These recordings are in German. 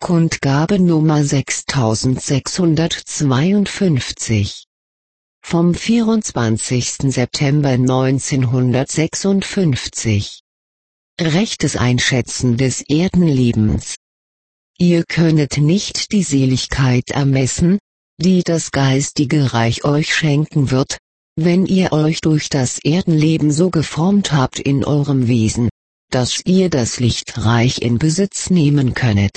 Kundgabe Nummer 6652 vom 24. September 1956. Rechtes Einschätzen des Erdenlebens. Ihr könnet nicht die Seligkeit ermessen, die das geistige Reich euch schenken wird, wenn ihr euch durch das Erdenleben so geformt habt in eurem Wesen, dass ihr das Lichtreich in Besitz nehmen könnet.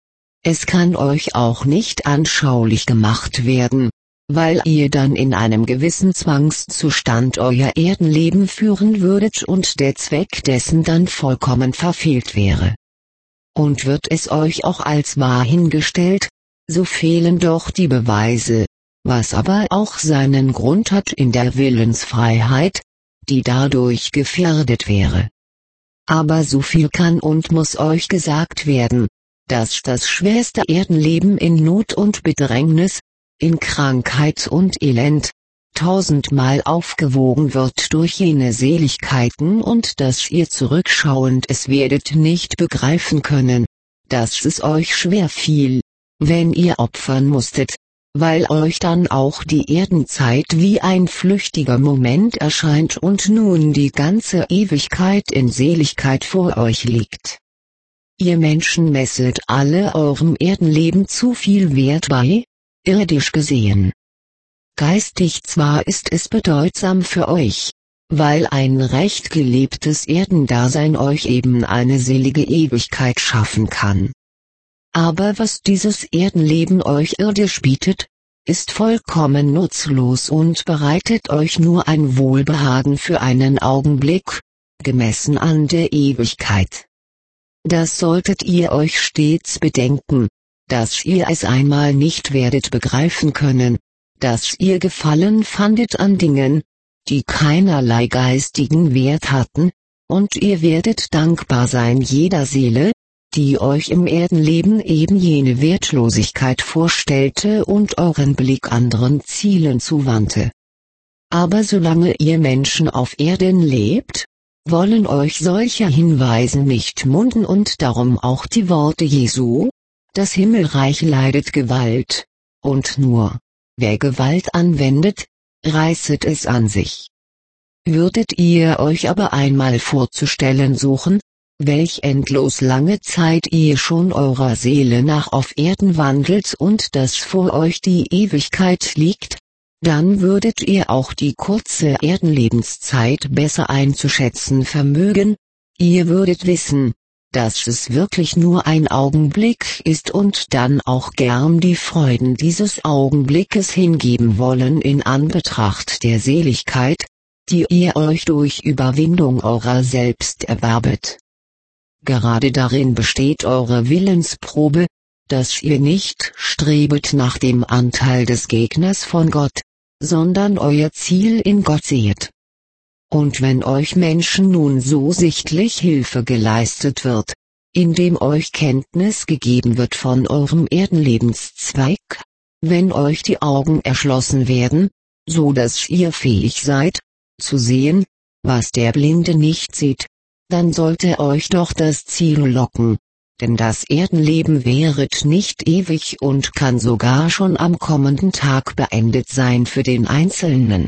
Es kann euch auch nicht anschaulich gemacht werden, weil ihr dann in einem gewissen Zwangszustand euer Erdenleben führen würdet und der Zweck dessen dann vollkommen verfehlt wäre. Und wird es euch auch als wahr hingestellt, so fehlen doch die Beweise, was aber auch seinen Grund hat in der Willensfreiheit, die dadurch gefährdet wäre. Aber so viel kann und muss euch gesagt werden, dass das schwerste Erdenleben in Not und Bedrängnis, in Krankheit und Elend, 1000-mal aufgewogen wird durch jene Seligkeiten und dass ihr zurückschauend es werdet nicht begreifen können, dass es euch schwer fiel, wenn ihr opfern musstet, weil euch dann auch die Erdenzeit wie ein flüchtiger Moment erscheint und nun die ganze Ewigkeit in Seligkeit vor euch liegt. Ihr Menschen messet alle eurem Erdenleben zu viel Wert bei, irdisch gesehen. Geistig zwar ist es bedeutsam für euch, weil ein recht gelebtes Erdendasein euch eben eine selige Ewigkeit schaffen kann. Aber was dieses Erdenleben euch irdisch bietet, ist vollkommen nutzlos und bereitet euch nur ein Wohlbehagen für einen Augenblick, gemessen an der Ewigkeit. Das solltet ihr euch stets bedenken, dass ihr es einmal nicht werdet begreifen können, dass ihr Gefallen fandet an Dingen, die keinerlei geistigen Wert hatten, und ihr werdet dankbar sein jeder Seele, die euch im Erdenleben eben jene Wertlosigkeit vorstellte und euren Blick anderen Zielen zuwandte. Aber solange ihr Menschen auf Erden lebt, wollen euch solche Hinweise nicht munden und darum auch die Worte Jesu: Das Himmelreich leidet Gewalt, und nur, wer Gewalt anwendet, reißet es an sich. Würdet ihr euch aber einmal vorzustellen suchen, welch endlos lange Zeit ihr schon eurer Seele nach auf Erden wandelt und dass vor euch die Ewigkeit liegt, dann würdet ihr auch die kurze Erdenlebenszeit besser einzuschätzen vermögen, ihr würdet wissen, dass es wirklich nur ein Augenblick ist und dann auch gern die Freuden dieses Augenblickes hingeben wollen in Anbetracht der Seligkeit, die ihr euch durch Überwindung eurer selbst erwerbet. Gerade darin besteht eure Willensprobe, dass ihr nicht strebet nach dem Anteil des Gegners von Gott, sondern euer Ziel in Gott seht. Und wenn euch Menschen nun so sichtlich Hilfe geleistet wird, indem euch Kenntnis gegeben wird von eurem Erdenlebenszweck, wenn euch die Augen erschlossen werden, so dass ihr fähig seid, zu sehen, was der Blinde nicht sieht, dann sollte euch doch das Ziel locken, denn das Erdenleben währet nicht ewig und kann sogar schon am kommenden Tag beendet sein für den Einzelnen.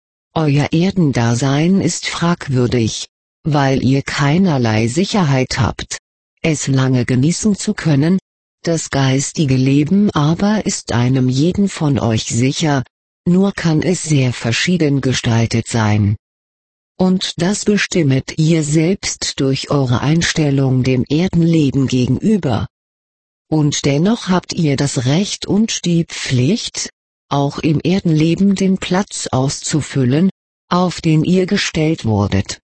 Euer Erdendasein ist fragwürdig, weil ihr keinerlei Sicherheit habt, es lange genießen zu können, das geistige Leben aber ist einem jeden von euch sicher, nur kann es sehr verschieden gestaltet sein. Und das bestimmet ihr selbst durch eure Einstellung dem Erdenleben gegenüber. Und dennoch habt ihr das Recht und die Pflicht, auch im Erdenleben den Platz auszufüllen, auf den ihr gestellt wurdet.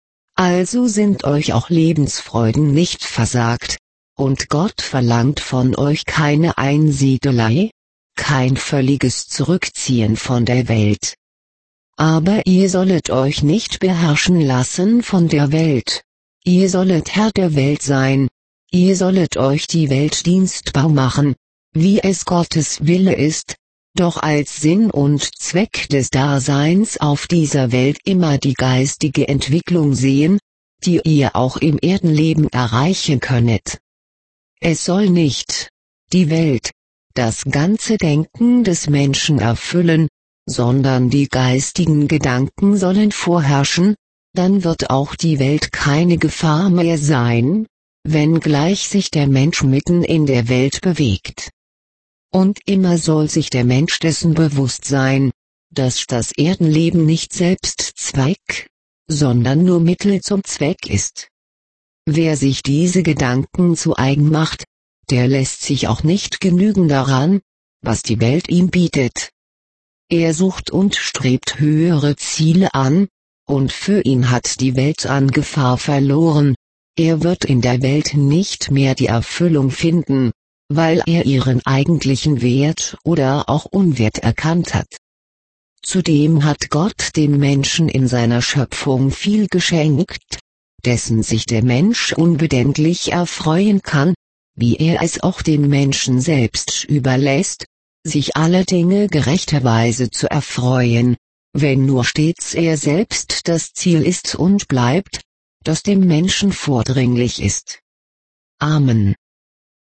Also sind euch auch Lebensfreuden nicht versagt, und Gott verlangt von euch keine Einsiedelei, kein völliges Zurückziehen von der Welt. Aber ihr sollet euch nicht beherrschen lassen von der Welt, ihr sollet Herr der Welt sein, ihr sollet euch die Welt dienstbar machen, wie es Gottes Wille ist, doch als Sinn und Zweck des Daseins auf dieser Welt immer die geistige Entwicklung sehen, die ihr auch im Erdenleben erreichen könnet. Es soll nicht die Welt, das ganze Denken des Menschen erfüllen, sondern die geistigen Gedanken sollen vorherrschen, dann wird auch die Welt keine Gefahr mehr sein, wenngleich sich der Mensch mitten in der Welt bewegt. Und immer soll sich der Mensch dessen bewusst sein, dass das Erdenleben nicht Selbstzweck, sondern nur Mittel zum Zweck ist. Wer sich diese Gedanken zu eigen macht, der lässt sich auch nicht genügen daran, was die Welt ihm bietet. Er sucht und strebt höhere Ziele an, und für ihn hat die Welt an Gefahr verloren, er wird in der Welt nicht mehr die Erfüllung finden, weil er ihren eigentlichen Wert oder auch Unwert erkannt hat. Zudem hat Gott dem Menschen in seiner Schöpfung viel geschenkt, dessen sich der Mensch unbedenklich erfreuen kann, wie er es auch dem Menschen selbst überlässt, sich aller Dinge gerechterweise zu erfreuen, wenn nur stets er selbst das Ziel ist und bleibt, das dem Menschen vordringlich ist. Amen.